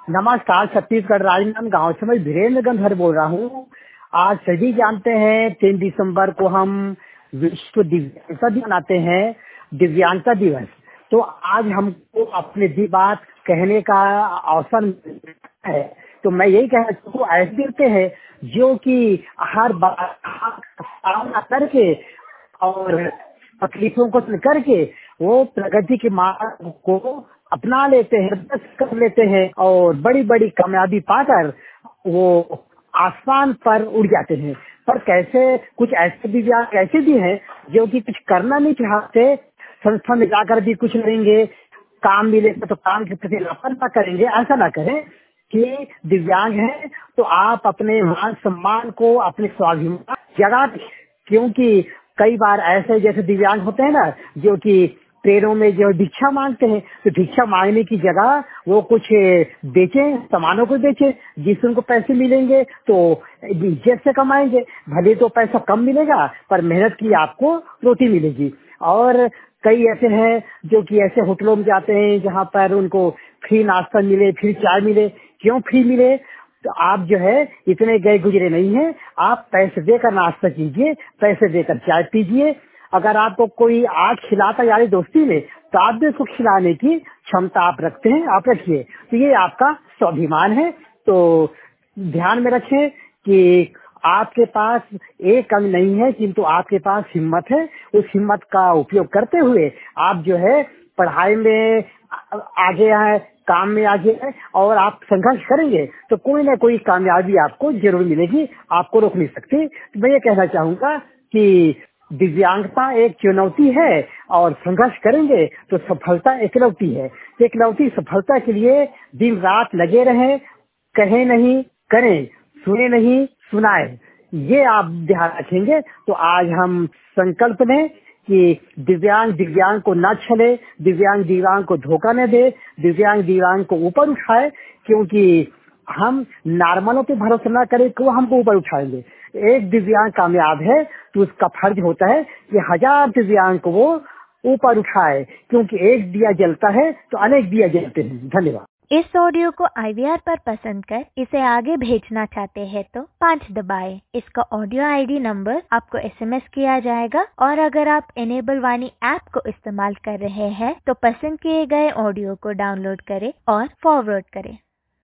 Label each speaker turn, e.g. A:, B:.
A: नमस्कार, छत्तीसगढ़ राजनांदगांव से मैं वीरेंद्र गंधर बोल रहा हूँ। आज सभी जानते हैं 3 दिसंबर को हम विश्व दिव्यांगता दिवस मनाते हैं, दिव्यांगता दिवस। तो आज हमको अपनी बात कहने का अवसर मिलता है। तो मैं यही कहना चाहूँ, ऐसे देते हैं जो कि हर बात सामना करके और तकलीफों को करके वो प्रगति के मार्ग को अपना लेते हैं, कर लेते हैं और बड़ी बड़ी कामयाबी पाकर वो आसमान पर उड़ जाते हैं। पर कैसे कुछ ऐसे दिव्यांग ऐसे भी हैं जो कि कुछ करना नहीं चाहते, संस्था में जाकर भी कुछ करेंगे, काम मिलेगा तो काम के प्रति लापरवाही करेंगे। ऐसा ना करें कि दिव्यांग हैं तो आप अपने मान सम्मान को, अपने स्वाभिमान जगा, क्योंकि कई बार ऐसे जैसे दिव्यांग होते हैं ना जो कि ट्रेनों में जो भिक्षा मांगते हैं, तो भिक्षा मांगने की जगह वो कुछ बेचें, सामानों को बेचें, जिससे उनको पैसे मिलेंगे तो इज्जत से कमाएंगे। भले तो पैसा कम मिलेगा पर मेहनत की आपको रोटी मिलेगी। और कई ऐसे हैं जो कि ऐसे होटलों में जाते हैं जहाँ पर उनको फ्री नाश्ता मिले, फ्री चाय मिले। क्यों फ्री मिले? तो आप जो है इतने गए गुजरे नहीं हैं, आप पैसे देकर नाश्ता कीजिए, पैसे देकर चाय पीजिए। अगर आपको कोई आग खिलाता यारी दोस्ती में, तो आप भी उसको खिलाने की क्षमता आप रखते हैं, आप रखिए। तो ये आपका स्वाभिमान है। तो ध्यान में रखें कि आपके पास एक अंग नहीं है, किंतु आपके पास हिम्मत है। उस हिम्मत का उपयोग करते हुए आप जो है पढ़ाई में आगे आए, काम में आगे आए और आप संघर्ष करेंगे तो कोई ना कोई कामयाबी आपको जरूर मिलेगी, आपको रोक नहीं सकती। तो मैं ये कहना चाहूंगा कि दिव्यांगता एक चुनौती है और संघर्ष करेंगे तो सफलता एकलौती है। एकलौती सफलता के लिए दिन रात लगे रहें, कहें नहीं करें, सुने नहीं सुनाए, ये आप ध्यान रखेंगे तो आज हम संकल्प लें कि दिव्यांग को न छले, दिव्यांग को धोखा न दे, दिव्यांग को ऊपर उठाए। क्योंकि हम नॉर्मलों पे भरोसा न करें कि वो हमको ऊपर उठाएंगे। एक दिव्यांग कामयाब है तो उसका फर्ज होता है कि 1000 दिव्यांग को वो ऊपर उठाए, क्योंकि एक दिया जलता है तो अनेक दिया जलते हैं। धन्यवाद।
B: इस ऑडियो को IVR पर पसंद कर इसे आगे भेजना चाहते हैं तो 5 दबाएं। इसका ऑडियो ID नंबर आपको SMS किया जाएगा और अगर आप एनेबल वाणी ऐप को इस्तेमाल कर रहे हैं तो पसंद किए गए ऑडियो को डाउनलोड करें और फॉरवर्ड करें।